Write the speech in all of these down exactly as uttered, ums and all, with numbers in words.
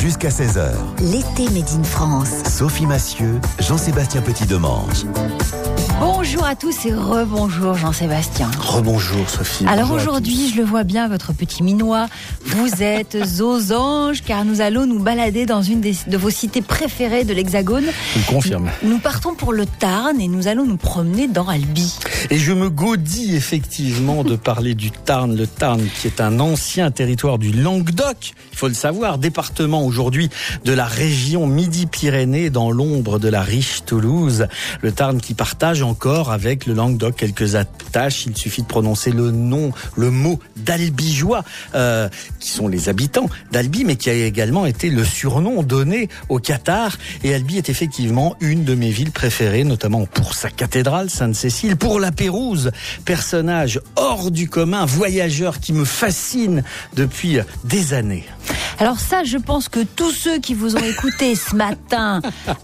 jusqu'à seize heures. L'été Made in France. Sophie Massieu, Jean-Sébastien Petit-Demange. Bonjour à tous et rebonjour Jean-Sébastien. Rebonjour Sophie. Alors Bonjour aujourd'hui, je le vois bien, votre petit minois, vous êtes aux anges car nous allons nous balader dans une des, de vos cités préférées de l'Hexagone. Je le confirme. Nous partons pour le Tarn et nous allons nous promener dans Albi. Et je me gaudis effectivement de parler du Tarn. Le Tarn qui est un ancien territoire du Languedoc, il faut le savoir, département aujourd'hui de la région Midi-Pyrénées dans l'ombre de la riche Toulouse. Le Tarn qui partage encore avec le Languedoc quelques attaches. Il suffit de prononcer le nom, le mot d'Albigeois, euh, qui sont les habitants d'Albi, mais qui a également été le surnom donné au Qatar. Et Albi est effectivement une de mes villes préférées, notamment pour sa cathédrale Sainte-Cécile, pour la Pérouse, personnage hors du commun, voyageur qui me fascine depuis des années. Alors ça, je pense que tous ceux qui vous ont écouté ce matin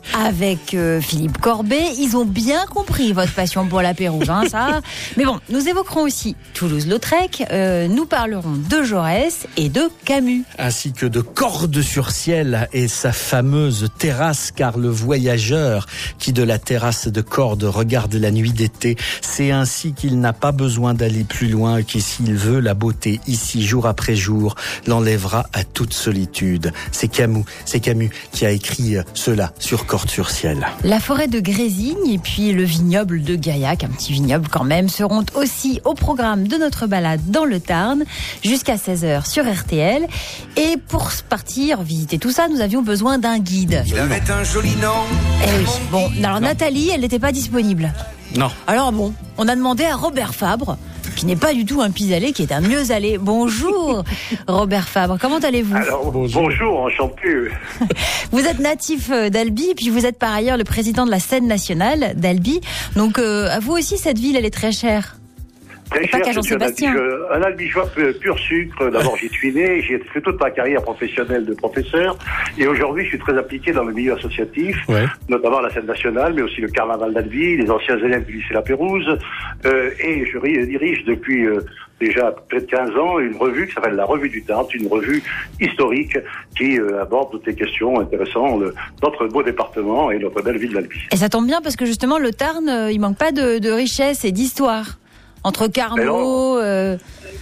avec euh, Philippe Corbet, ils ont bien compris votre passion pour la Pérouse, hein, ça. Mais bon, nous évoquerons aussi Toulouse-Lautrec, euh, nous parlerons de Jaurès et de Camus. Ainsi que de Cordes-sur-Ciel et sa fameuse terrasse, car le voyageur qui de la terrasse de Cordes regarde la nuit d'été, c'est ainsi qu'il n'a pas besoin d'aller plus loin et que s'il veut la beauté ici jour après jour, l'enlèvera à toute solitude. C'est Camus, c'est Camus qui a écrit cela sur Cordes-sur-Ciel. La forêt de Grésigne et puis le vignoble de Gaillac, un petit vignoble quand même, seront aussi au programme de notre balade dans le Tarn jusqu'à seize heures sur R T L. Et pour partir visiter tout ça, nous avions besoin d'un guide. Il avait un joli nom. Eh oui. Bon, alors Nathalie, elle n'était pas disponible. Non. Alors bon, on a demandé à Robert Fabre, qui n'est pas du tout un pis-aller, qui est un mieux-aller. Bonjour Robert Fabre, comment allez-vous ? Alors, bonjour, bonjour enchanté. Vous êtes natif d'Albi, et puis vous êtes par ailleurs le président de la scène nationale d'Albi. Donc euh, à vous aussi, cette ville, elle est très chère. Très cher, c'est Jean-Sébastien. Un Albigeois pur sucre. D'abord, j'y suis né, j'ai fait toute ma carrière professionnelle de professeur. Et aujourd'hui, je suis très impliqué dans le milieu associatif, ouais. notamment la scène nationale, mais aussi le carnaval d'Albi, les anciens élèves du lycée La Pérouse. Euh, et je dirige depuis euh, déjà près de quinze ans une revue qui s'appelle la Revue du Tarn, une revue historique qui euh, aborde toutes les questions intéressantes de notre beau département et notre belle ville d'Albi. Et ça tombe bien parce que justement, le Tarn, euh, il manque pas de, de richesse et d'histoire. Entre Carmaux, euh,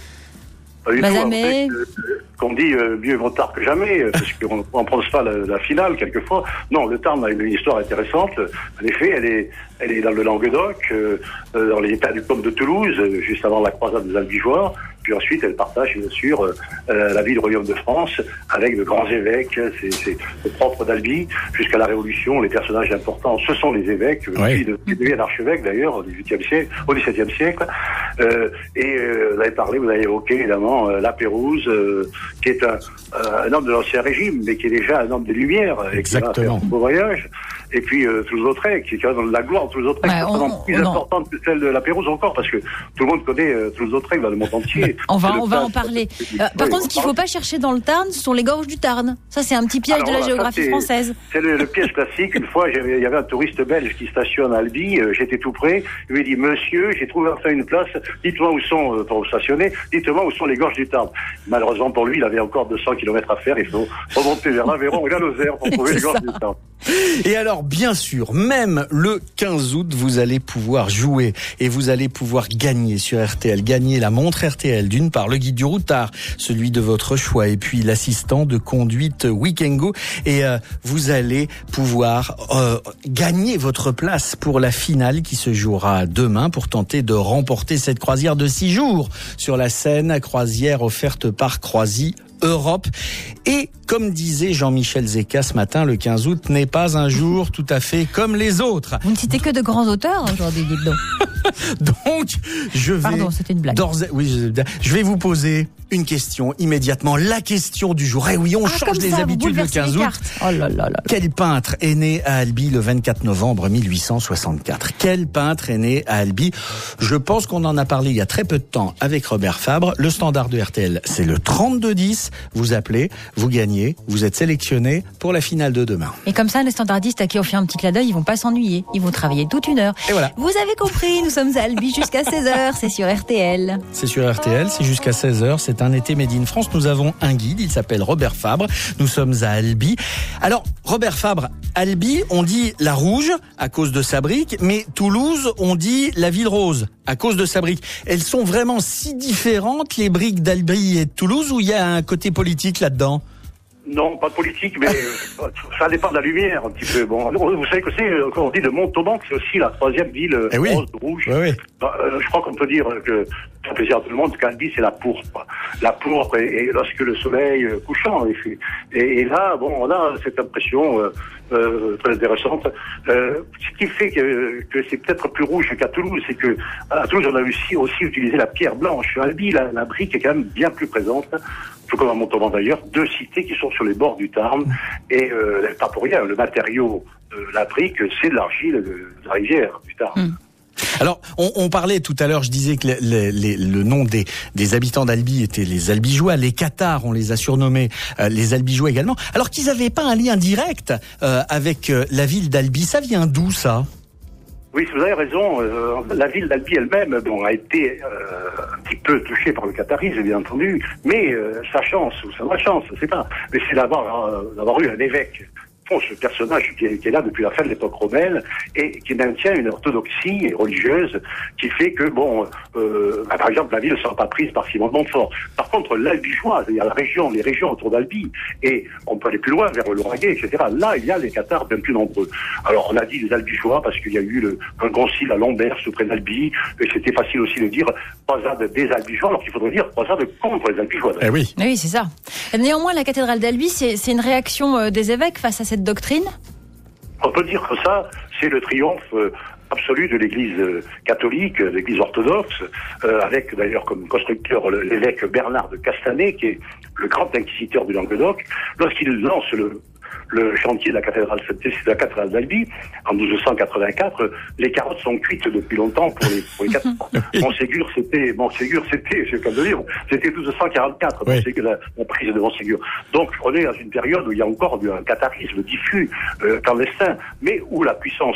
Mazamet... Qu'on dit euh, mieux vaut tard que jamais, parce qu'on ne pense pas la, la finale quelquefois. Non, le Tarn a une, une histoire intéressante. En effet, elle est, elle est dans le Languedoc, euh, dans les états du Côme de Toulouse, euh, juste avant la croisade des Albigeois. Puis ensuite, elle partage bien sûr euh, la ville royaume de France avec de grands évêques. C'est, c'est le propre d'Albi. Jusqu'à la Révolution, les personnages importants, ce sont les évêques. Oui. Qui deviennent archevêques d'ailleurs au dix-huitième siècle, au dix-septième siècle. Euh, et euh, vous avez parlé, vous avez évoqué évidemment euh, La Pérouse, euh, qui est un, euh, un homme de l'Ancien Régime, mais qui est déjà un homme des Lumières. Exactement. Et qui va faire un beau voyage. Et puis euh, Toulouse-Lautrec, qui est quand même dans la gloire de Toulouse-Lautrec, ouais, c'est plus non. importante que celle de La Pérouse encore, parce que tout le monde connaît euh, Toulouse-Lautrec dans le monde entier. On va, on va en parler. Euh, par oui, contre, ce qu'il ne faut pas chercher dans le Tarn, ce sont les gorges du Tarn. Ça, c'est un petit piège Alors, de la voilà, géographie ça, française. C'est le, le piège classique. Une fois, il y avait un touriste belge qui stationne à Albi. Euh, j'étais tout près. Il lui dit, monsieur, j'ai trouvé enfin une place. Dites-moi où sont, euh, pour stationner, dites-moi où sont les gorges du Tarn. Malheureusement pour lui, il avait encore deux cents kilomètres à faire. Il faut remonter vers l'Aveyron et la Lozère pour trouver les gorges ça. du Tarn. Et alors, bien sûr, même le quinze août, vous allez pouvoir jouer et vous allez pouvoir gagner sur R T L. Gagner la montre R T L, d'une part, le guide du routard, celui de votre choix, et puis l'assistant de conduite Weekengo. Et euh, vous allez pouvoir euh, gagner votre place pour la finale qui se jouera demain pour tenter de remporter cette croisière de six jours sur la Seine, croisière offerte par Croisi Europe. Et comme disait Jean-Michel Zeka ce matin, le quinze août n'est pas un jour tout à fait comme les autres. Vous ne citez que de grands auteurs aujourd'hui, dites donc. Donc, je vais... Pardon, c'était une blague. Oui, je vais vous poser une question immédiatement. La question du jour. Eh oui, on ah, change les ça, habitudes le quinze août. Oh là là là. Quel peintre est né à Albi le vingt-quatre novembre mille huit cent soixante-quatre? Quel peintre est né à Albi? Je pense qu'on en a parlé il y a très peu de temps avec Robert Fabre. Le standard de R T L, c'est le trente-deux dix. Vous appelez, vous gagnez, vous êtes sélectionné pour la finale de demain. Et comme ça, les standardistes à qui on fait un petit clin d'œil, ils vont pas s'ennuyer. Ils vont travailler toute une heure. Et voilà. Vous avez compris, nous sommes sommes à Albi jusqu'à seize heures, c'est sur R T L. C'est sur R T L, c'est jusqu'à seize heures, c'est un été Made in France. Nous avons un guide, il s'appelle Robert Fabre. Nous sommes à Albi. Alors, Robert Fabre, Albi, on dit la rouge à cause de sa brique, mais Toulouse, on dit la ville rose à cause de sa brique. Elles sont vraiment si différentes, les briques d'Albi et de Toulouse, ou il y a un côté politique là-dedans ? Non, pas de politique, mais ça dépend de la lumière un petit peu. Bon, vous savez que c'est, quand on dit de Montauban, c'est aussi la troisième ville eh oui. rose, rouge. Oui, oui. Je crois qu'on peut dire que ça fait plaisir à tout le monde qu'Albi, c'est la pourpre. La pourpre, et, et lorsque le soleil couchant, en effet. Et, et là, bon, on a cette impression euh, euh, très intéressante. Euh, ce qui fait que, que c'est peut-être plus rouge qu'à Toulouse, c'est que à Toulouse, on a aussi, aussi utilisé la pierre blanche. À Albi, la, la brique est quand même bien plus présente. Tout comme à Montauban d'ailleurs, deux cités qui sont sur les bords du Tarn, et euh, pas pour rien, le matériau de la brique, c'est de l'argile de la rivière du Tarn. Mmh. Alors, on, on parlait tout à l'heure, je disais que les, les, le nom des, des habitants d'Albi était les Albigeois, les Cathares, on les a surnommés euh, les Albigeois également, alors qu'ils n'avaient pas un lien direct euh, avec euh, la ville d'Albi. Ça vient d'où, ça ? Oui, vous avez raison. Euh, la ville d'Albi elle-même, bon, a été euh, un petit peu touchée par le catharisme, bien entendu, mais euh, sa chance, ou sa malchance, je sais pas, mais c'est d'avoir euh, d'avoir eu un évêque. Ce personnage qui est, qui est là depuis la fin de l'époque romaine et qui maintient une orthodoxie religieuse qui fait que, bon, euh, bah, par exemple, la ville ne sera pas prise par Simon de Montfort. Par contre, l'Albigeois, c'est-à-dire la région, les régions autour d'Albi, et on peut aller plus loin vers le Lauragais, et cetera. Là, il y a les Cathares bien plus nombreux. Alors, on a dit les Albigeois parce qu'il y a eu le, un concile à Lombers, près d'Albi, et c'était facile aussi de dire croisade des Albigeois, alors qu'il faudrait dire croisade contre les Albigeois. Eh oui. Oui, c'est ça. Néanmoins, la cathédrale d'Albi, c'est, c'est une réaction des évêques face à cette doctrine ? On peut dire que ça, c'est le triomphe euh, absolu de l'Église euh, catholique, de l'Église orthodoxe, euh, avec d'ailleurs comme constructeur le, l'évêque Bernard de Castanet, qui est le grand inquisiteur du Languedoc. Lorsqu'il lance le, le chantier de la cathédrale, de la cathédrale d'Albi, en douze cent quatre-vingt-quatre, les carottes sont cuites depuis longtemps pour les, pour les cathédrales. Montségur, c'était, Montségur, c'était, c'est comme de dire, c'était douze cent quarante-quatre, oui. Montségur, la, la prise de Montségur. Donc, on est dans une période où il y a encore un catharisme diffus, euh, clandestin, mais où la puissance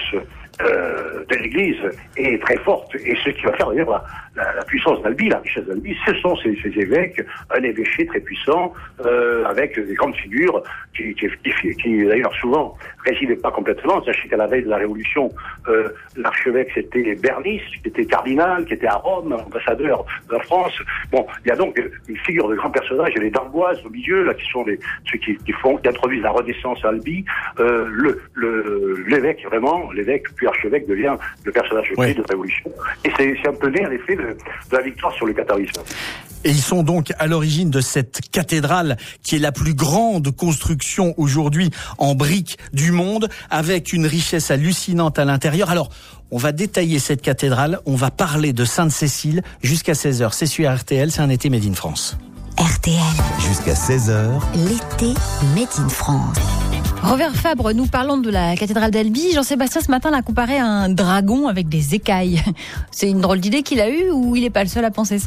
Euh, de l'Église est très forte, et ce qui va faire d'ailleurs la, la, la puissance d'Albi, la richesse d'Albi, ce sont ces, ces évêques, un évêché très puissant, euh, avec des grandes figures qui, qui, qui, qui d'ailleurs souvent résidaient pas complètement. Sachez qu'à la veille de la Révolution, euh, l'archevêque c'était Bernis, qui était cardinal, qui était à Rome, ambassadeur de la France. Bon, il y a donc une figure de grands personnages, il y a les d'Amboise au milieu, là, qui sont les, ceux qui, qui font, qui introduisent la Renaissance à Albi. Euh, le, le, l'évêque, vraiment, l'évêque puis archevêque devient le personnage clé oui. de la Révolution. Et c'est, c'est un peu né, en effet, de, de la victoire sur le catharisme. Et ils sont donc à l'origine de cette cathédrale qui est la plus grande construction aujourd'hui en briques du monde, avec une richesse hallucinante à l'intérieur. Alors, on va détailler cette cathédrale, on va parler de Sainte-Cécile jusqu'à seize heures. C'est sur R T L, c'est un été Made in France. R T L. Jusqu'à seize heures. L'été Made in France. Robert Fabre, nous parlons de la cathédrale d'Albi. Jean-Sébastien, ce matin, l'a comparé à un dragon avec des écailles. C'est une drôle d'idée qu'il a eue ou il n'est pas le seul à penser ça ?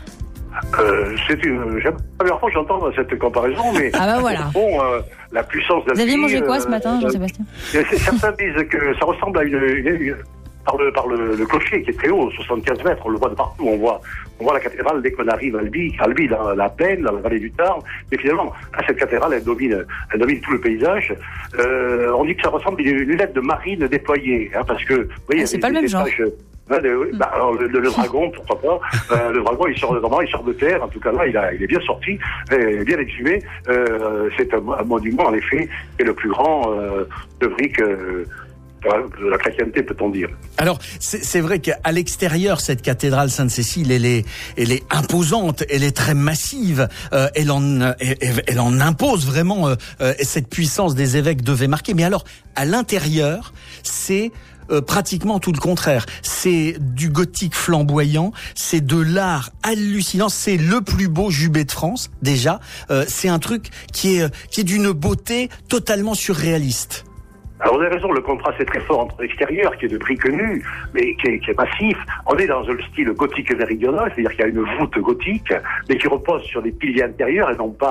Euh, c'est une, j'aime, la première fois que j'entends cette comparaison, mais ah bah voilà. au fond, euh, la puissance d'Albi. Vous aviez mangé quoi ce matin, euh, Jean-Sébastien ? Certains disent que ça ressemble à une, une, une par le par le, le clocher qui est très haut, soixante-quinze mètres, on le voit de partout, on voit on voit la cathédrale dès qu'on arrive à Albi, Albi dans la plaine, dans la vallée du Tarn, mais finalement, là, cette cathédrale, elle domine, elle domine tout le paysage. Euh, on dit que ça ressemble à une lunette de marine déployée, hein, parce que, vous voyez, ah, c'est pas le même genre. Hein, le, bah, alors, le, le, le dragon, pourquoi pas. Euh, le dragon, il sort, normalement, il sort de terre. En tout cas, là, il, a, il est bien sorti, et bien exhumé. Euh, c'est un, un monument, en effet, qui est le plus grand euh, de briques euh, de la chrétienté, peut-on dire. Alors, c'est, c'est vrai qu'à l'extérieur, cette cathédrale Sainte-Cécile, elle est, elle est imposante, elle est très massive, euh, elle, en, elle, elle en impose vraiment, euh, euh, cette puissance des évêques devait marquer. Mais alors, à l'intérieur, c'est Euh, pratiquement tout le contraire. C'est du gothique flamboyant, c'est de l'art hallucinant, c'est le plus beau jubé de France, déjà. Euh, c'est un truc qui est, qui est d'une beauté totalement surréaliste. Alors vous avez raison, le contraste est très fort entre l'extérieur, qui est de briques nues, mais qui est, qui est massif. On est dans le style gothique méridional, c'est-à-dire qu'il y a une voûte gothique, mais qui repose sur des piliers intérieurs et non pas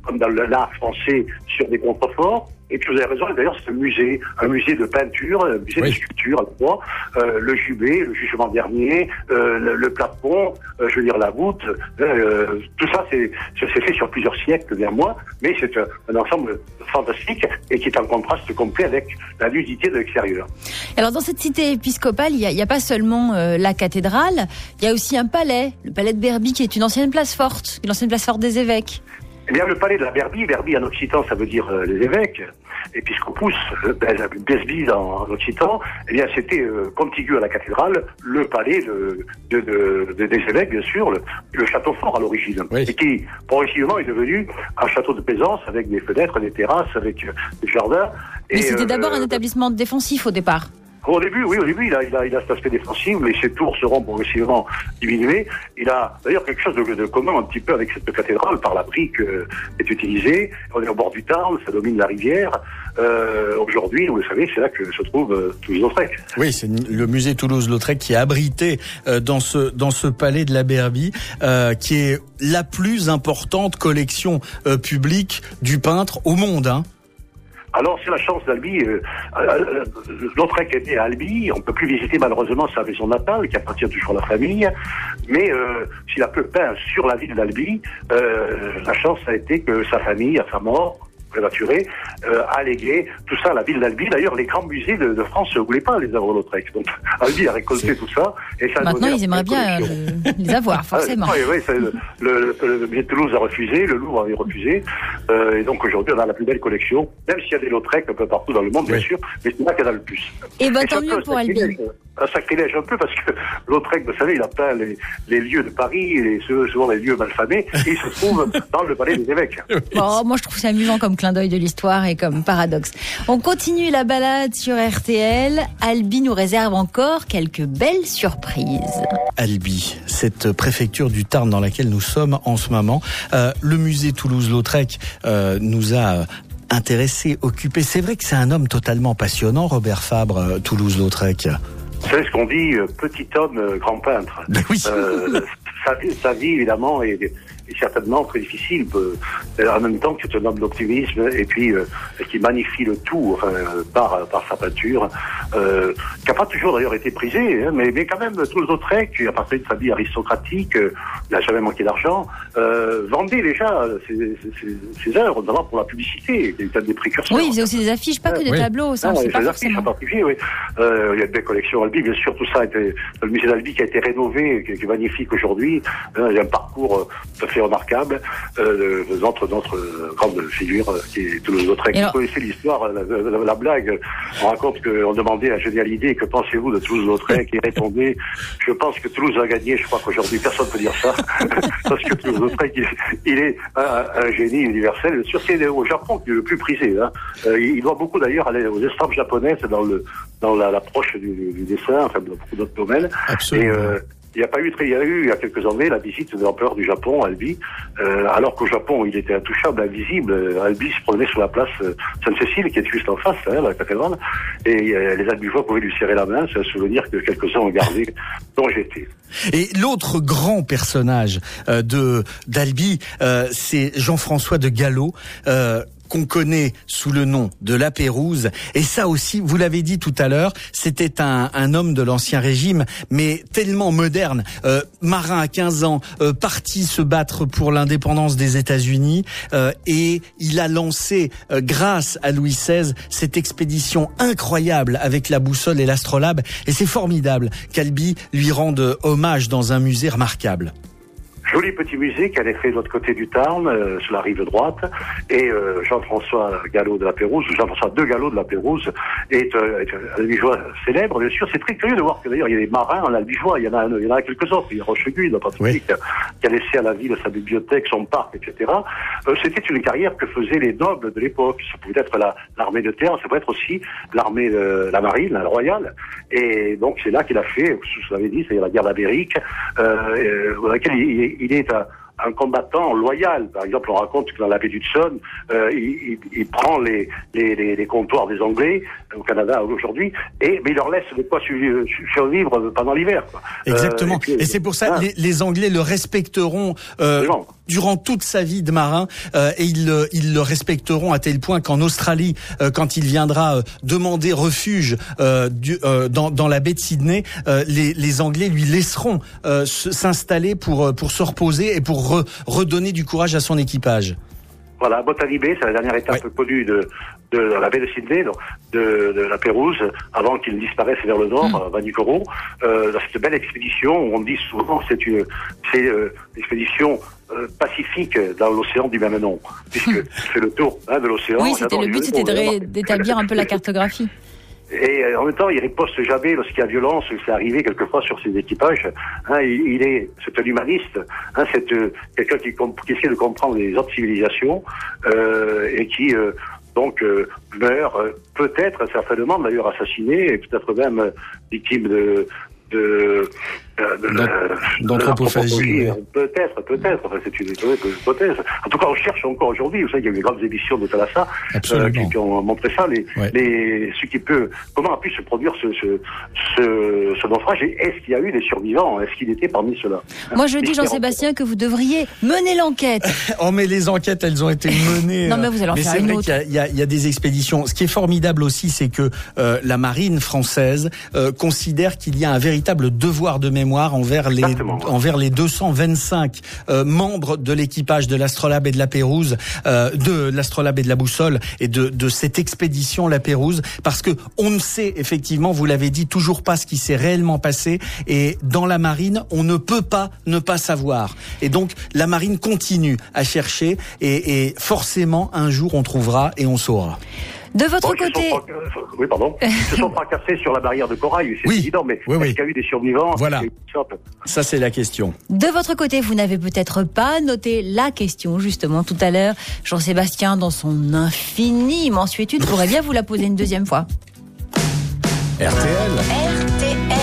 comme dans l'art français, sur des contreforts. Et puis vous avez raison, d'ailleurs c'est un musée, un musée de peinture, un musée oui. de sculpture à la fois, euh, le jubé, le jugement dernier, euh, le, le plafond, euh, je veux dire la voûte, euh, tout ça c'est, c'est fait sur plusieurs siècles vers moi, mais c'est un, un ensemble fantastique et qui est en contraste complet avec la nudité de l'extérieur. Alors dans cette cité épiscopale, il n'y a, a pas seulement euh, la cathédrale, il y a aussi un palais, le palais de Berby qui est une ancienne place forte, une ancienne place forte des évêques. Eh bien, le palais de la Berby, Berby en occitan, ça veut dire euh, les évêques, épiscopus, euh, Besby en, en occitan, eh bien, c'était euh, contigu à la cathédrale, le palais de, de, de, de, des évêques, bien sûr, le, le château fort à l'origine, oui. et qui, progressivement, est devenu un château de plaisance avec des fenêtres, des terrasses, avec euh, des jardins. Mais et, c'était euh, d'abord un établissement défensif au départ. Au début, oui, au début, il a, il a, il a cet aspect défensif, mais ses tours seront progressivement diminuées. Il a d'ailleurs quelque chose de, de commun un petit peu avec cette cathédrale, par la brique euh, est utilisée. On est au bord du Tarn, ça domine la rivière. Euh, aujourd'hui, vous le savez, c'est là que se trouve euh, Toulouse-Lautrec. Oui, c'est le musée Toulouse-Lautrec qui est abrité euh, dans ce dans ce palais de la Berby, euh, qui est la plus importante collection euh, publique du peintre au monde, hein. Alors, c'est la chance d'Albi. Euh, euh, Lautrec est né à Albi. On ne peut plus visiter malheureusement sa maison natale, qui appartient toujours à la famille. Mais euh, s'il a peu peint sur la ville d'Albi, euh, la chance a été que sa famille, à sa mort prématurée, euh, a légué tout ça à la ville d'Albi. D'ailleurs, les grands musées de, de France ne voulaient pas les avoir Lautrec. Donc, Albi a récolté tout ça. Et ça Maintenant, ils aimeraient bien euh, les avoir, forcément. Ah, oui, oui, ça, le, le, le musée de Toulouse a refusé, le Louvre avait refusé. Euh, et donc, aujourd'hui, on a la plus belle collection, même s'il y a des Lautrec un peu partout dans le monde, oui. bien sûr, mais c'est là qu'il y en a le plus. Et bah, tant mieux pour Albi. Un sacrilège un peu, parce que Lautrec, vous savez, il a peint les, les lieux de Paris, et souvent les lieux malfamés, et il se trouve dans le palais des évêques. Bon, moi, je trouve ça amusant comme clin d'œil de l'histoire et comme paradoxe. On continue la balade sur R T L. Albi nous réserve encore quelques belles surprises. Albi, cette préfecture du Tarn dans laquelle nous sommes en ce moment. Euh, le musée Toulouse-Lautrec euh, nous a intéressés, occupés. C'est vrai que c'est un homme totalement passionnant, Robert Fabre, Toulouse-Lautrec. Vous savez ce qu'on dit, euh, petit homme, euh, grand peintre. Ben oui. euh, sa, sa vie, évidemment, est, est certainement très difficile. Euh, en même temps que c'est un homme d'optimisme et puis euh, qui magnifie le tout enfin, par, par sa peinture, euh, qui n'a pas toujours d'ailleurs été prisé, hein, mais, mais quand même, Toulouse-Lautrec, qui a parlé de sa vie aristocratique, euh, il n'a jamais manqué d'argent, euh, vendait déjà ses, ses, ses œuvres, notamment pour la publicité, il était des précurseurs. Oui, il faisait aussi des affiches, pas que des oui. tableaux, ça, non, on ne sait pas des forcément. Affiches en particulier, oui. Euh, il y a des collections Albi, bien sûr, tout ça était, le musée d'Albi qui a été rénové, qui, qui est magnifique aujourd'hui, euh, il y a un parcours tout à fait remarquable, euh, notre, notre grande figure, euh, qui est Toulouse-Lautrec. Vous connaissez l'histoire, la, la, la, la blague, on raconte qu'on demandait à Génial Idée, que pensez-vous de Toulouse-Lautrec, et il répondait, je pense que Toulouse a gagné, je crois qu'aujourd'hui personne ne peut dire ça, parce que Toulouse-Lautrec, il, il est un, un génie universel, sur c'est au Japon qui est le plus prisé, hein. euh, il doit beaucoup d'ailleurs aller aux estampes japonaises dans le, dans la, l'approche du, du dessin, enfin, dans beaucoup d'autres domaines. Absolument. Et, euh, Il y a pas eu très, il y a eu il y a quelques années la visite de l'empereur du Japon, Albi, euh, alors qu'au Japon il était intouchable, invisible. Albi se promenait sur la place Sainte-Cécile qui est juste en face, hein, la cathédrale, et euh, les Albigeois pouvaient lui serrer la main. C'est un souvenir que quelques-uns ont gardé, dont j'étais. Et l'autre grand personnage euh, de d'Albi, euh, c'est Jean-François de Gallo. Euh, qu'on connaît sous le nom de la Pérouse. Et ça aussi, vous l'avez dit tout à l'heure, c'était un, un homme de l'Ancien Régime, mais tellement moderne. Euh, marin à quinze ans, euh, parti se battre pour l'indépendance des États-Unis, euh, et il a lancé, euh, grâce à Louis seize, cette expédition incroyable avec la boussole et l'astrolabe. Et c'est formidable qu'Albi lui rende hommage dans un musée remarquable. Joli petit musée qui a fait de l'autre côté du Tarn, euh, sur la rive droite, et euh, Jean-François Gallo de la Pérouse, Jean-François de Gallo de la Pérouse, est, euh, est un albigeois célèbre, bien sûr. C'est très curieux de voir que d'ailleurs il y a des marins en albigeois, il y en a, il y en a quelques autres, il y a Rochegude en particulier, oui. qui, a, qui a laissé à la ville sa bibliothèque, son parc, et cetera. Euh, c'était une carrière que faisaient les nobles de l'époque. Ça pouvait être la, l'armée de terre, ça pouvait être aussi l'armée de la marine, la royale, et donc c'est là qu'il a fait, je vous l'avais dit, c'est la guerre d'Amérique, euh, dans laquelle il, il est à un combattant loyal. Par exemple, on raconte que dans la baie d'Hudson, euh, il, il, il prend les, les, les, les comptoirs des Anglais au Canada aujourd'hui, et mais il leur laisse de quoi survivre pendant l'hiver. Quoi. Exactement. Euh, et, puis, et c'est pour ça que hein. les, les Anglais le respecteront euh, durant toute sa vie de marin, euh, et ils, ils le respecteront à tel point qu'en Australie, euh, quand il viendra euh, demander refuge euh, du, euh, dans, dans la baie de Sydney, euh, les, les Anglais lui laisseront euh, s'installer pour, pour se reposer et pour re, redonner du courage à son équipage. Voilà, Botany Bay, c'est la dernière étape ouais. connue de, de la baie de Sydney, donc de, de la Pérouse, avant qu'il disparaisse vers le nord, mmh. à Vanikoro. Euh, dans cette belle expédition, on dit souvent que c'est une, c'est euh, une expédition euh, pacifique dans l'océan du même nom, puisque mmh. c'est le tour hein, de l'océan. Oui, c'était le but, c'était de ré, d'établir un peu la cartographie. Et euh, en même temps, il riposte jamais lorsqu'il y a violence, c'est arrivé quelquefois sur ses équipages. Hein, il, il est, c'est un humaniste, hein, c'est euh, quelqu'un qui, qui essaie de comprendre les autres civilisations euh, et qui euh, donc euh, meurt, euh, peut-être certainement d'ailleurs assassiné, et peut-être même euh, victime de de d'anthropophagie. Peut-être, peut-être. Enfin, c'est une hypothèse. En tout cas, on cherche encore aujourd'hui. Vous savez, il y a eu des grandes émissions de Thalassa euh, qui, qui ont montré ça. Les, ouais. les, ce qui peut, comment a pu se produire ce, ce, ce, ce naufrage, et est-ce qu'il y a eu des survivants? Est-ce qu'il était parmi ceux-là? Moi, je dis, Jean-Sébastien, que vous devriez mener l'enquête. Oh, mais les enquêtes, elles ont été menées. Non, mais vous allez en mais faire c'est une vrai autre. qu'il y a, il y a, il y a des expéditions. Ce qui est formidable aussi, c'est que euh, la marine française euh, considère qu'il y a un véritable devoir de mémoire envers les Exactement. envers les deux cent vingt-cinq euh, membres de l'équipage de l'Astrolabe et de la Pérouse, euh, de l'Astrolabe et de la Boussole, et de de cette expédition la Pérouse, parce que on ne sait effectivement, vous l'avez dit, toujours pas ce qui s'est réellement passé, et dans la marine, on ne peut pas ne pas savoir. Et donc la marine continue à chercher, et, et forcément un jour on trouvera et on saura. De votre oui, côté... Sont, oui, pardon. Ils se sont fracassés sur la barrière de corail, c'est oui, évident, mais oui, oui. est-ce qu'il y a eu des survivants? Voilà. Ça, c'est la question. De votre côté, vous n'avez peut-être pas noté la question, justement, tout à l'heure. Jean-Sébastien, dans son infinie mansuétude, pourrait bien vous la poser une deuxième fois. R T L. R T L.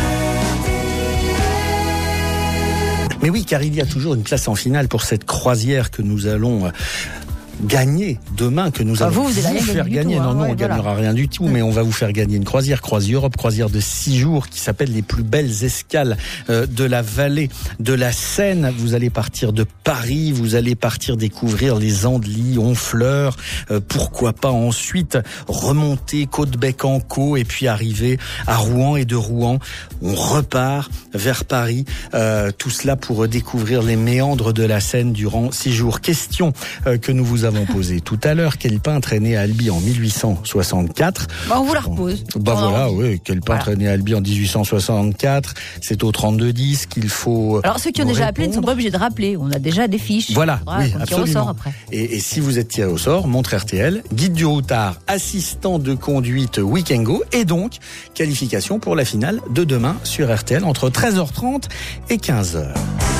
Mais oui, car il y a toujours une place en finale pour cette croisière que nous allons... Euh, gagner demain, que nous ah, allons vous, vous, vous faire gagner. Tout, hein, non, non, ouais, on voilà. gagnera rien du tout, mais on va vous faire gagner une croisière, CroisiEurope, croisière de six jours qui s'appelle les plus belles escales euh, de la vallée de la Seine. Vous allez partir de Paris, vous allez partir découvrir les Andelys, Honfleur, euh, pourquoi pas ensuite remonter Côte-Bec-en-Caux et puis arriver à Rouen, et de Rouen, on repart vers Paris. Euh, tout cela pour découvrir les méandres de la Seine durant six jours. Question euh, que nous vous avons posé tout à l'heure. Quel peintre est né à Albi en mille huit cent soixante-quatre? Bah, on vous la repose. Bah on voilà, oui. Quel peintre voilà. est né à Albi en dix-huit cent soixante-quatre? C'est au trente-deux dix qu'il faut. Alors ceux qui ont déjà répondre. appelé ne sont pas obligés de rappeler. On a déjà des fiches. Voilà, voilà oui, absolument. Au sort après. Et, et si vous êtes tiré au sort, montre R T L, guide du routard, assistant de conduite Week-end Go, et donc qualification pour la finale de demain sur R T L entre treize heures trente et quinze heures.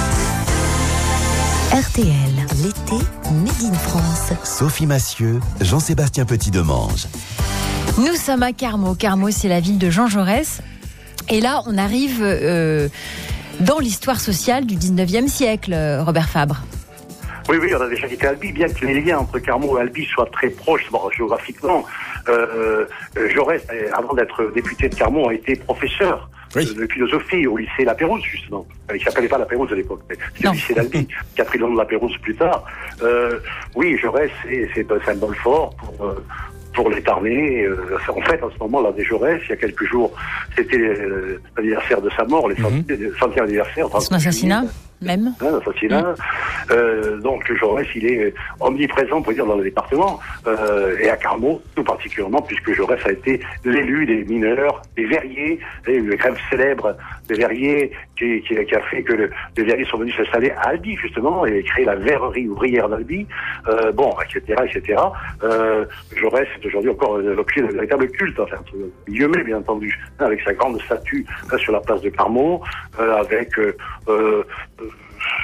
R T L, l'été Made in France. Sophie Massieu, Jean-Sébastien Petit-Demange. Nous sommes à Carmaux. Carmaux, c'est la ville de Jean Jaurès. Et là, on arrive euh, dans l'histoire sociale du dix-neuvième siècle, Robert Fabre. Oui, oui, on a déjà quitté Albi, bien que les liens entre Carmaux et Albi soient très proches bon, géographiquement. Euh, Jaurès, avant d'être député de Carmaux, a été professeur oui. de, de philosophie au lycée La Pérouse, justement. Il ne s'appelait pas La Pérouse à l'époque, mais c'était le lycée d'Albi, qui a pris le nom de La Pérouse plus tard. Euh, oui, Jaurès, c'est, c'est un symbole fort pour... Euh, pour les Tarnais. Euh, en fait, en ce moment, là, des Jaurès, il y a quelques jours, c'était euh, l'anniversaire de sa mort, les centième mm-hmm. anniversaire. Son assassinat même. Hein, l'assassinat. Mm. Euh, donc, Jaurès, il est omniprésent, on peut dire, dans le département, euh, et à Carmaux, tout particulièrement, puisque Jaurès a été l'élu des mineurs, des verriers, une grève célèbre des verriers qui, qui, qui a fait que le, les verriers sont venus s'installer à Albi, justement, et créer la verrerie ouvrière d'Albi, euh, bon, et cetera, et cetera. Euh, Jaurès est aujourd'hui encore l'objet d'un véritable culte, enfin, guillemets, bien entendu, hein, avec sa grande statue hein, sur la place de Carmaux, euh, avec euh, euh,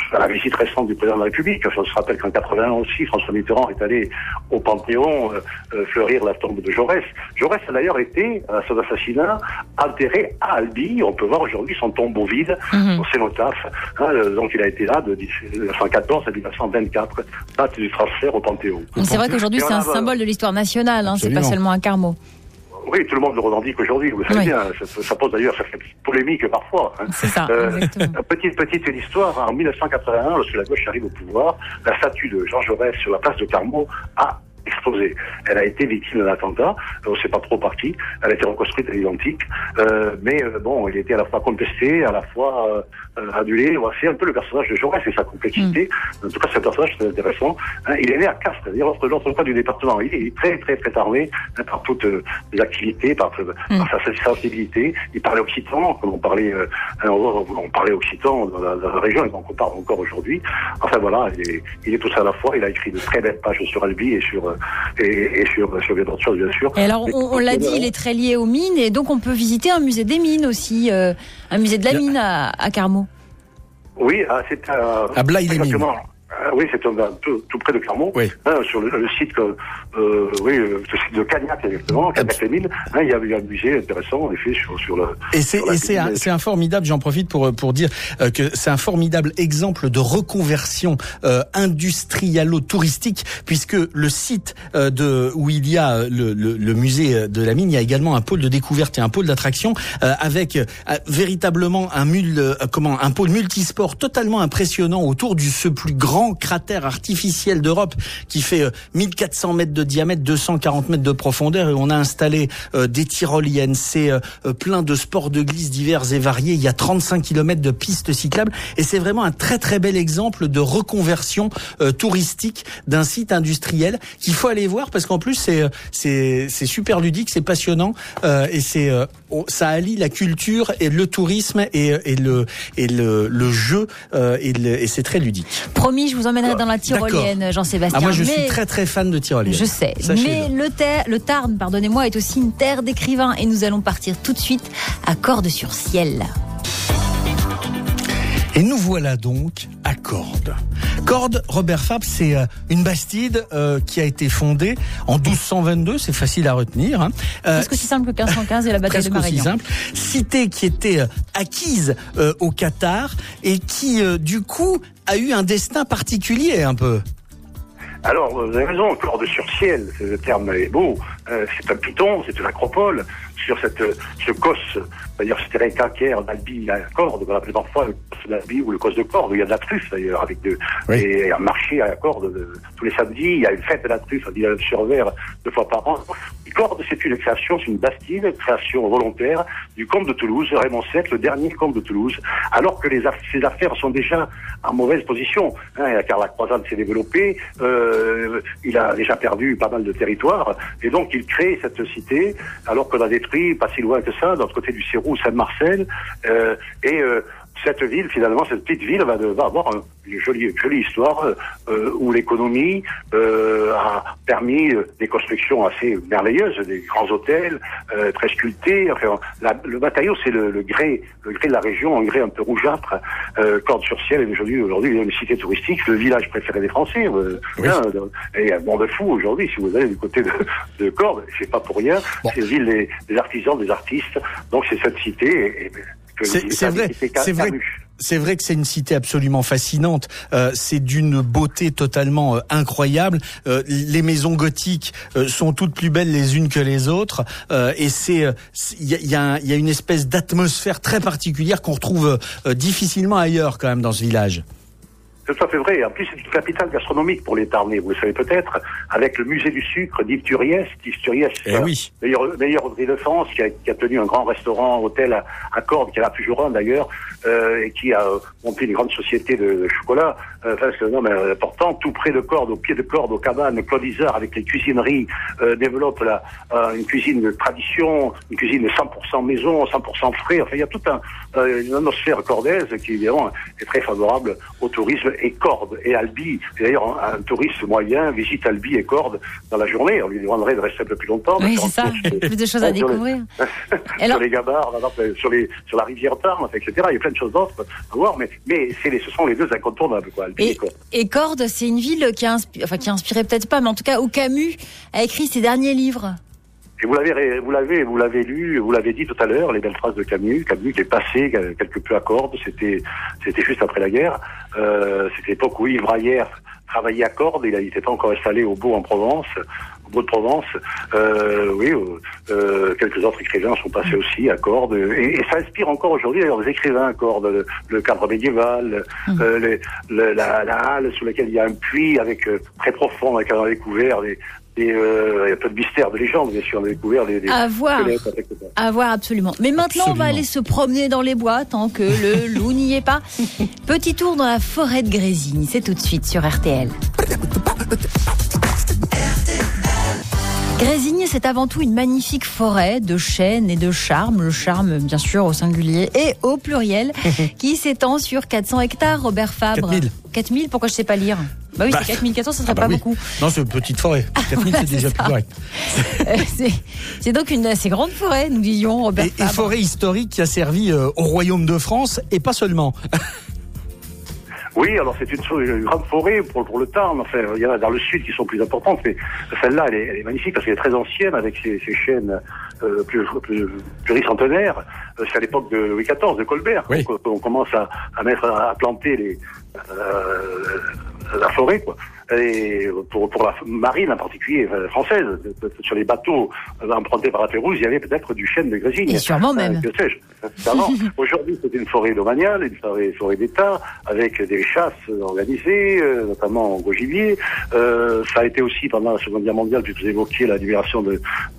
à la visite récente du président de la République. On se rappelle qu'en quatre-vingt-un aussi, François Mitterrand est allé au Panthéon euh, euh, fleurir la tombe de Jaurès. Jaurès a d'ailleurs été, à son assassinat, enterré à Albi. On peut voir aujourd'hui son tombeau vide, mm-hmm. son cénotaphe. Hein, euh, donc il a été là de mille neuf cent quatorze à mille neuf cent vingt-quatre, date du transfert au Panthéon. C'est vrai qu'aujourd'hui c'est un symbole de l'histoire nationale, hein, c'est pas seulement un Carmot. Oui, tout le monde le revendique aujourd'hui, vous savez oui. bien. Ça, ça pose d'ailleurs, ça fait polémique parfois. Hein. C'est ça, euh, exactement. Petite, petite histoire, en mille neuf cent quatre-vingt-un, lorsque la gauche arrive au pouvoir, la statue de Jean Jaurès sur la place de Carmot a explosé. Elle a été victime d'un attentat, on ne sait pas trop par qui, elle a été reconstruite à l'identique, euh, mais euh, bon, il était à la fois contesté, à la fois euh, adulé, c'est un peu le personnage de Jaurès et sa complexité, mm. en tout cas c'est un personnage très intéressant. Hein, il est né à Castres, c'est-à-dire l'autre, l'autre coin du département, il est très très très armé hein, par toutes euh, les activités, par, mm. par sa sensibilité, il parlait occitan, comme on parlait, euh, on, on parlait occitan dans la, dans la région, et donc on parle encore aujourd'hui. Enfin voilà, il est, il est tout ça à la fois, il a écrit de très belles pages sur Albi et sur Et, et sur, sur bien d'autres choses, bien sûr. Et alors, on, on l'a dit, il est très lié aux mines, et donc on peut visiter un musée des mines aussi, euh, un musée de la mine à, à Carmot. Oui, c'est à, à Blaye-les-Mines. Ah, oui, c'est un, un peu tout près de Clermont, oui. hein, sur le, le site, euh, oui, le site de Cagnac exactement, Cagnac-les-Mines. Hein, il y a il y a un musée intéressant en effet sur sur le. Et c'est et c'est un, c'est un formidable. J'en profite pour pour dire euh, que c'est un formidable exemple de reconversion euh, industrialo-touristique, puisque le site euh, de où il y a le, le le musée de la mine, il y a également un pôle de découverte et un pôle d'attraction euh, avec euh, véritablement un mul, euh, comment un pôle multisport totalement impressionnant autour du ce plus grand cratère artificiel d'Europe qui fait euh, mille quatre cents mètres de diamètre, deux cent quarante mètres de profondeur, et on a installé euh, des tyroliennes, c'est euh, plein de sports de glisse divers et variés, il y a trente-cinq kilomètres de pistes cyclables, et c'est vraiment un très très bel exemple de reconversion euh, touristique d'un site industriel qu'il faut aller voir, parce qu'en plus c'est c'est c'est super ludique, c'est passionnant, euh, et c'est euh, ça allie la culture et le tourisme et et le et le le jeu euh, et, le, et c'est très ludique. Promis, je vous emmènerai dans la tyrolienne, Jean-Sébastien. Ah, moi, je mais... suis très très fan de tyrolienne. Je sais. Sachez-le. Mais le, ter- le Tarn, pardonnez-moi, est aussi une terre d'écrivains, et nous allons partir tout de suite à Cordes-sur-Ciel. Et nous voilà donc à Cordes. Cordes, Robert Fabre, c'est une bastide euh, qui a été fondée en douze cent vingt-deux, c'est facile à retenir. Hein. Euh, presque aussi simple que quinze cent quinze et la bataille de Marignan. Presque aussi simple. Cité qui était acquise euh, au Qatar et qui, euh, du coup, a eu un destin particulier un peu. Alors, vous avez raison, Cordes-sur-Ciel, le terme est beau, euh, c'est un piton, c'est une acropole, sur cette, ce cos, c'est-à-dire ce terrain calcaire d'Albi à Cordes, on appelle parfois le cos d'Albi ou le cos de Cordes, où il y a de la truffe d'ailleurs, avec de, oui. et un marché à Cordes de, tous les samedis, il y a une fête de la truffe à Villeneuve-sur-Ver deux fois par an. Cordes, c'est une création, c'est une bastide, une création volontaire du comte de Toulouse, Raymond sept, le dernier comte de Toulouse, alors que les aff- ces affaires sont déjà en mauvaise position, hein, car la croisade s'est développée, euh, il a déjà perdu pas mal de territoire, et donc il crée cette cité, alors qu'on a détruit, pas si loin que ça, de l'autre côté du Sérou, Saint-Marcel, euh, et euh, cette ville, finalement, cette petite ville va, de, va avoir un, une jolie, jolie histoire euh, où l'économie euh, a permis des constructions assez merveilleuses, des grands hôtels euh, très sculptés. Enfin, la, le matériau, c'est le, le grès, le grès de la région, un grès un peu rougeâtre. Euh, Cordes-sur-Ciel est aujourd'hui, aujourd'hui une cité touristique, le village préféré des Français. Euh, oui. hein, et un monde fou aujourd'hui, si vous allez du côté de, de Cordes, c'est pas pour rien. Bon. C'est la ville des, des artisans, des artistes. Donc c'est cette cité. Et, et, C'est, c'est vrai, c'est vrai, c'est vrai que c'est une cité absolument fascinante. Euh, c'est d'une beauté totalement euh, incroyable. Euh, les maisons gothiques euh, sont toutes plus belles les unes que les autres, euh, et c'est, il y a, y a, y a une espèce d'atmosphère très particulière qu'on retrouve euh, difficilement ailleurs quand même dans ce village. C'est tout à fait vrai. En plus, c'est une capitale gastronomique pour les Tarnais, vous le savez peut-être, avec le musée du sucre d'Yves Turiès. Yves Turiès, eh oui. meilleur, meilleur ouvrier de France, qui a, qui a tenu un grand restaurant, hôtel à, à Cordes, qui en a toujours un d'ailleurs, euh, et qui a euh, monté une grande société de, de chocolat. Euh, enfin, c'est un homme euh, important, tout près de Cordes, au pied de Cordes, aux cabanes. Claude Isard, avec les cuisineries, euh, développe la, euh, une cuisine de tradition, une cuisine cent pour cent maison, cent pour cent frais. Enfin, il y a toute un, euh, une atmosphère cordaise qui, évidemment, est très favorable au tourisme et Cordes et Albi. Et d'ailleurs, un, un touriste moyen visite Albi et Cordes dans la journée. On lui demanderait de rester un peu plus longtemps. Oui, c'est ça. Sur, plus de choses à découvrir. Les, Alors... sur les gabarres, sur, les, sur la rivière Tarn, et cetera. Il y a plein de choses d'autres à voir, mais, mais c'est les, ce sont les deux incontournables, quoi, Albi et, et Cordes. Et Cordes, c'est une ville qui a, inspi... enfin, qui a inspiré peut-être pas, mais en tout cas où Camus a écrit ses derniers livres. Et vous l'avez, vous l'avez, vous l'avez lu, vous l'avez dit tout à l'heure, les belles phrases de Camus. Camus qui est passé quelque peu à Cordes. C'était, c'était juste après la guerre. Euh, c'était l'époque où Yves Braillère travaillait à Cordes. Il n'était pas encore installé au Beau en Provence, au Beau de Provence. Euh, oui, euh, quelques autres écrivains sont passés aussi à Cordes. Et, et ça inspire encore aujourd'hui d'ailleurs des écrivains à Cordes. Le, le cadre médiéval, mmh. euh, les, le, la, la halle sous laquelle il y a un puits avec euh, très profond, avec un découvert des Et euh, il y a peu de mystères, de légendes, bien sûr, on a découvert des... des à voir, à voir absolument. Mais maintenant, absolument. On va aller se promener dans les bois tant que le loup n'y est pas. Petit tour dans la forêt de Grésines, c'est tout de suite sur R T L. Grésines, c'est avant tout une magnifique forêt de chênes et de charmes, le charme bien sûr au singulier et au pluriel, qui s'étend sur quatre cents hectares, Robert Fabre. quatre mille. quatre mille, pourquoi je ne sais pas lire ? Bah oui, bah, c'est quatre mille quatre cents, ça serait ah bah pas oui. beaucoup. Non, c'est une petite forêt. quatre mille, voilà, c'est déjà c'est plus correct. c'est, c'est donc une assez grande forêt, nous disions, Robert et, Fabre. Et forêt historique qui a servi euh, au Royaume de France, et pas seulement. Oui, alors c'est une, une grande forêt pour, pour le Tarn. Enfin, il y en a dans le sud qui sont plus importantes, mais celle-là, elle est, elle est magnifique parce qu'elle est très ancienne avec ses, ses chênes euh, plus, plus, pluricentenaires. Euh, c'est à l'époque de Louis quatorze, de Colbert. Oui. Donc, on commence à, à mettre, à planter les, euh, la forêt, quoi. Et pour, pour la marine en particulier euh, française, sur les bateaux empruntés par la Pérouse, il y avait peut-être du chêne de Grésines. Et sûrement même. Euh, que sais-je. Aujourd'hui, c'est une forêt domaniale, une forêt, forêt d'État, avec des chasses organisées, euh, notamment en gros gibier. Euh, ça a été aussi pendant la Seconde Guerre mondiale, puisque vous évoquiez la libération de,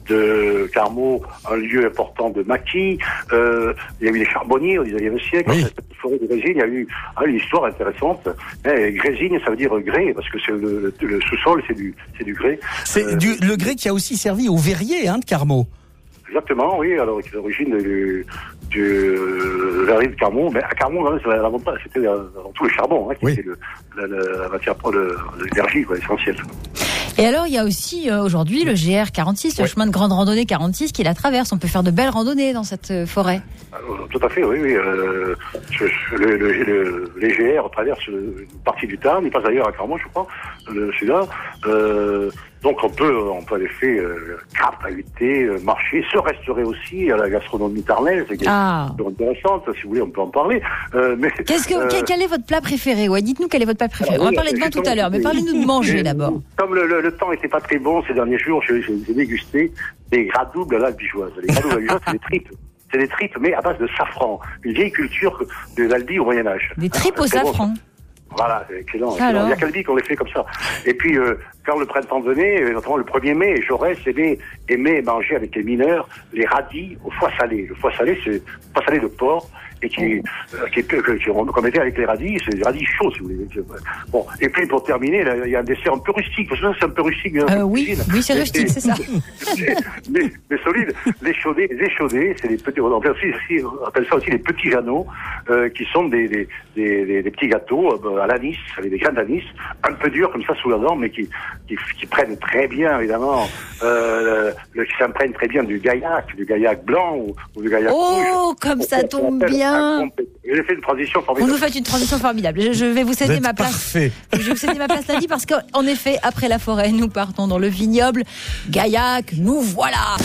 de Carmaux, un lieu important de maquis. Euh, il y a eu les charbonniers au dix-neuvième siècle. Oui. Cette forêt de Grésines, il y a eu ah, une histoire intéressante. Et Grésines, ça veut dire grès, parce que c'est le, le, le sous-sol, c'est du, c'est du grès. C'est euh, du, le grès qui a aussi servi aux verriers, hein, de Carmaux. Exactement, oui, alors c'est l'origine du, du euh, verrier de Carmaux. Mais à Carmaux, c'était avant tout le charbon, hein, qui oui. était le, la, la, la matière, le, l'énergie, quoi, essentielle. Et alors, il y a aussi euh, aujourd'hui le G R quarante-six, le ouais. chemin de grande randonnée quarante-six qui la traverse. On peut faire de belles randonnées dans cette euh, forêt. Alors, tout à fait, oui, oui. Euh, je, je, le, le, le, les G R traversent une partie du Tarn, ils passent d'ailleurs à Carmaux, je crois, le celui-là. Euh, donc on peut, on peut en effet euh, crapahuter, euh, marcher, se restaurer aussi à la gastronomie tarnaise, qui est ah. intéressante. Si vous voulez, on peut en parler. Euh, mais Qu'est-ce que, euh, quel est votre plat préféré? Ouais, dites-nous quel est votre plat préféré. Alors, on va parler de vin tout à l'heure, mais parlez-nous de manger d'abord. Comme le, le, le temps n'était pas très bon ces derniers jours, j'ai, j'ai dégusté des gras doubles à l'albigeoise. Les gras doubles à l'albigeoise, c'est des tripes. C'est des tripes, mais à base de safran. Une vieille culture de l'Albi au Moyen-Âge. Des tripes au safran. Bon, voilà, c'est excellent. excellent. Il y a qu'Albi qu'on les fait comme ça. Et puis, euh, quand le printemps venait, notamment le premier mai, Jaurès aimait, aimait manger avec les mineurs les radis au foie salé. Le foie salé, c'est foie salé de porc, et qui, euh, qui, qui, qui qu'on mettait avec les radis, c'est des radis chauds, si vous voulez. Bon, et puis pour terminer, là, il y a un dessert un peu rustique, parce que ça, c'est un peu rustique. Euh, oui, oui, c'est rustique, c'est ça. mais, mais solide. Les chaudés, les échaudés, c'est les petits, on appelle, aussi, on appelle ça aussi les petits Jeannots, euh, qui sont des, des, des, des, des petits gâteaux euh, à l'anis, avec des graines d'anis, un peu durs comme ça sous la dent, mais qui, qui, qui prennent très bien, évidemment, euh, le, qui s'imprègnent très bien du gaillac, du gaillac blanc ou, ou du gaillac oh, rouge. Oh, comme ça tombe bien. J'ai fait une transition formidable. Vous nous faites une transition formidable. Je, je vais vous céder vous ma place. Parfait. Je vais vous céder ma place lundi parce qu'en effet, après la forêt, nous partons dans le vignoble. Gaillac, nous voilà.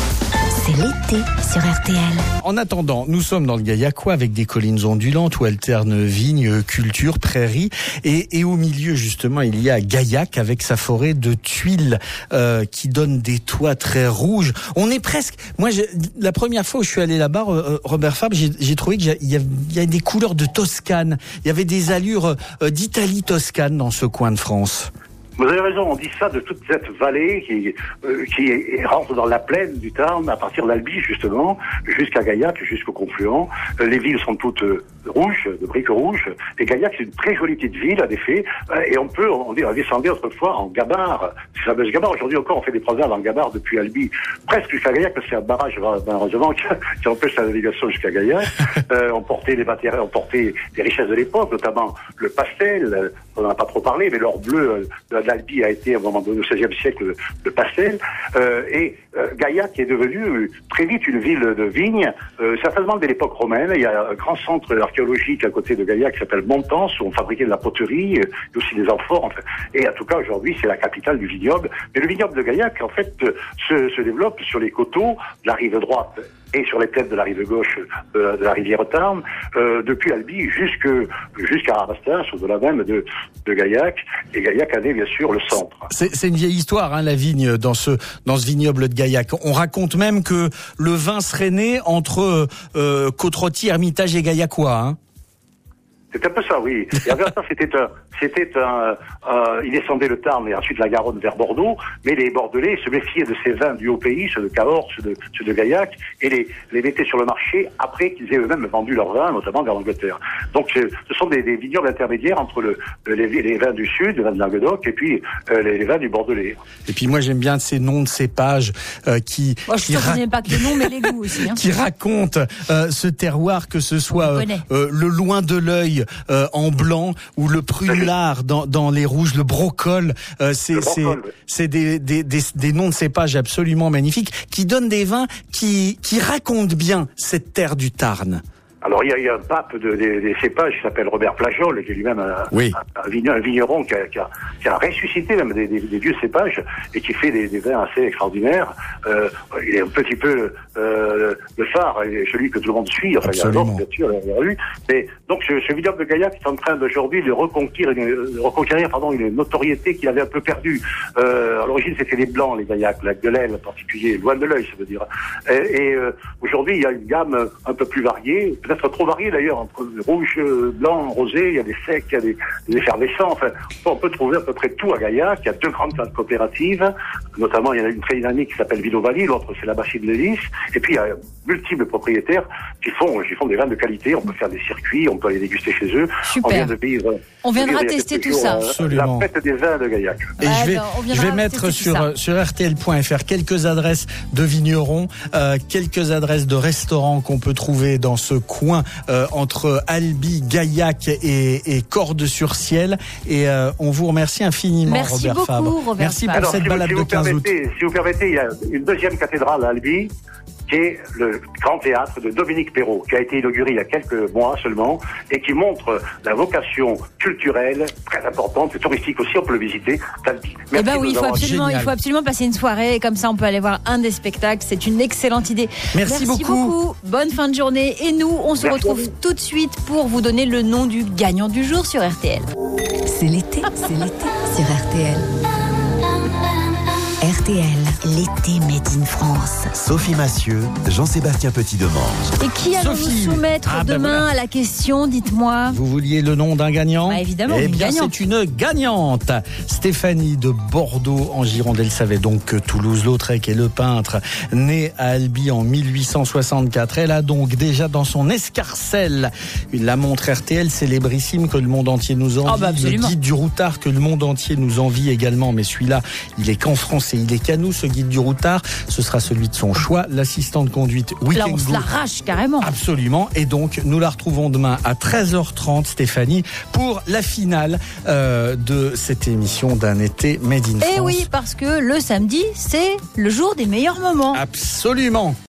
C'est l'été sur R T L. En attendant, nous sommes dans le Gaillacois avec des collines ondulantes où alternent vignes, culture, prairies. Et, et au milieu, justement, il y a Gaillac avec sa forêt de tuiles euh, qui donne des toits très rouges. On est presque... Moi, je, la première fois où je suis allé là-bas, euh, Robert Fabre, j'ai, j'ai trouvé qu'il y, y, y a des couleurs de Toscane. Il y avait des allures euh, d'Italie toscane dans ce coin de France. Vous avez raison, on dit ça de toute cette vallée qui, euh, qui rentre dans la plaine du Tarn, à partir d'Albi justement, jusqu'à Gaillac, jusqu'au confluent. Euh, les villes sont toutes euh, rouges, de briques rouges, et Gaillac c'est une très jolie petite ville, en effet, euh, et on peut, on, on descendait autrefois en gabarre, ces fameuses gabarres. Aujourd'hui encore, on fait des promenades en gabarre depuis Albi, presque jusqu'à Gaillac, parce qu'il y a un barrage, malheureusement, qui, qui empêche la navigation jusqu'à Gaillac. Euh, on portait les matériaux, on portait des richesses de l'époque, notamment le pastel, euh, on n'en a pas trop parlé, mais l'or bleu euh, d'Albi a été, à un moment donné, au seizième siècle, le pastel, euh, et euh, Gaillac est devenu euh, très vite une ville de vignes, euh, certainement dès l'époque romaine. Il y a un grand centre archéologique à côté de Gaillac qui s'appelle Montans, où on fabriquait de la poterie, euh, et aussi des amphores, enfin. Et en tout cas, aujourd'hui, c'est la capitale du vignoble. Mais le vignoble de Gaillac, en fait, euh, se, se développe sur les coteaux de la rive droite et sur les plaines de la rive gauche euh, de la rivière Tarn, euh, depuis Albi jusque, jusqu'à Rabastens, au-delà même de, de Gaillac. Et Gaillac avait bien sûr le centre. C'est, c'est une vieille histoire, hein, la vigne, dans ce, dans ce vignoble de Gaillac. On raconte même que le vin serait né entre euh, Côte-Rôtie, Hermitage et Gaillacois. Hein. C'est un peu ça, oui. Et avant ça, c'était un, c'était un, euh, il descendait le Tarn et ensuite la Garonne vers Bordeaux, mais les Bordelais se méfiaient de ces vins du haut pays, ceux de Cahors, ceux de, ceux de Gaillac, et les, les mettaient sur le marché après qu'ils aient eux-mêmes vendu leurs vins, notamment vers l'Angleterre. Donc, ce sont des, des vignobles intermédiaires entre le, les, les vins du Sud, les vins de Languedoc, et puis euh, les, les vins du Bordelais. Et puis moi, j'aime bien ces noms de cépages euh, qui, moi, je qui, ra- pas que les noms, mais les goûts aussi, hein. qui racontent euh, ce terroir, que ce soit euh, euh, le loin de l'œil Euh, en blanc ou le prunelard dans, dans les rouges, le brocol, euh, c'est, le c'est, brocol, oui. c'est des, des, des, des noms de cépages absolument magnifiques qui donnent des vins qui, qui racontent bien cette terre du Tarn. Alors, il y a, il y a un pape de, des, des cépages qui s'appelle Robert Plajol, qui est lui-même un, oui. un, un, vigneron, un vigneron qui a, qui, a, qui a ressuscité même des, des, des vieux cépages et qui fait des, des vins assez extraordinaires. Euh, il est un petit peu euh, le phare, et celui que tout le monde suit. Enfin, absolument. Il y a bien sûr, il y a eu. Mais donc, ce, ce vignoble de Gaillac est en train d'aujourd'hui de reconquérir, une, de reconquérir pardon, une notoriété qu'il avait un peu perdue. Euh, à l'origine, c'était les Blancs, les Gaillac, la Gueulelle en particulier, loin de l'œil, ça veut dire. Et, et euh, aujourd'hui, il y a une gamme un peu plus variée, peut-être trop varié d'ailleurs, entre rouge, blanc, rosé, il y a des secs, il y a des, des effervescents, enfin, on peut trouver à peu près tout à Gaillac. Il y a deux grandes places coopératives, notamment il y en a une très dynamique qui s'appelle Villovali, l'autre c'est la Bachine de Lys, et puis il y a multiples propriétaires qui font, qui font des vins de qualité, on peut faire des circuits, on peut aller déguster chez eux. Super. On vient de vivre, on viendra vivre tester tout jours, ça. Euh, Absolument. la fête des vins de Gaillac. Et ouais, je vais, alors, je vais mettre sur, sur R T L point F R quelques adresses de vignerons, euh, quelques adresses de restaurants qu'on peut trouver dans ce coin euh, entre Albi, Gaillac et, et Cordes-sur-Ciel. Et euh, on vous remercie infiniment, Merci Robert beaucoup, Fabre. Robert Merci Fabre. pour Alors, cette si vous, balade si de vous quinze août. permettez, si vous permettez, il y a une deuxième cathédrale à Albi, qui est le grand théâtre de Dominique Perrault, qui a été inauguré il y a quelques mois seulement, et qui montre la vocation culturelle très importante, et touristique aussi, on peut le visiter, d'Albi. Eh ben oui, il faut absolument, Génial. il faut absolument passer une soirée, et comme ça on peut aller voir un des spectacles. C'est une excellente idée. Merci, Merci beaucoup. beaucoup. Bonne fin de journée. Et nous, on se Merci retrouve tout de suite pour vous donner le nom du gagnant du jour sur R T L. C'est l'été, c'est l'été sur R T L. R T L, l'été made in France. Sophie Massieu, Jean-Sébastien Petit-Demange. Et qui allons-nous Sophie. soumettre Ah, ben demain voilà. à la question, dites-moi. Vous vouliez le nom d'un gagnant ? Bah, évidemment, Eh une bien, gagnante. c'est une gagnante. Stéphanie de Bordeaux en Gironde. Elle savait donc que Toulouse-Lautrec est le peintre, né à Albi en mille huit cent soixante-quatre. Elle a donc déjà dans son escarcelle la montre R T L célébrissime que le monde entier nous envie. Oh, bah, le absolument. guide du routard que le monde entier nous envie également. Mais celui-là, il est qu'en français. Il est qu'à nous, ce guide du routard. Ce sera celui de son choix, l'assistant de conduite Là, Weekend on se Go. l'arrache carrément. Absolument. Et donc, nous la retrouvons demain à treize heures trente, Stéphanie, pour la finale euh, de cette émission d'un été Made in France. Et oui, parce que le samedi, c'est le jour des meilleurs moments. Absolument.